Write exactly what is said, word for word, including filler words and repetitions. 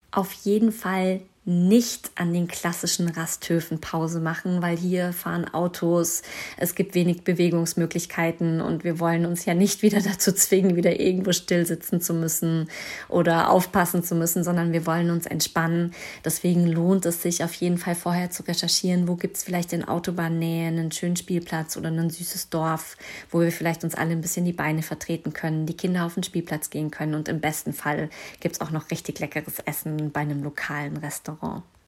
Auf jeden Fall nicht an den klassischen Rasthöfen Pause machen, weil hier fahren Autos, es gibt wenig Bewegungsmöglichkeiten und wir wollen uns ja nicht wieder dazu zwingen, wieder irgendwo still sitzen zu müssen oder aufpassen zu müssen, sondern wir wollen uns entspannen. Deswegen lohnt es sich auf jeden Fall vorher zu recherchieren, wo gibt es vielleicht in Autobahnnähe einen schönen Spielplatz oder ein süßes Dorf, wo wir vielleicht uns alle ein bisschen die Beine vertreten können, die Kinder auf den Spielplatz gehen können und im besten Fall gibt es auch noch richtig leckeres Essen bei einem lokalen Restaurant.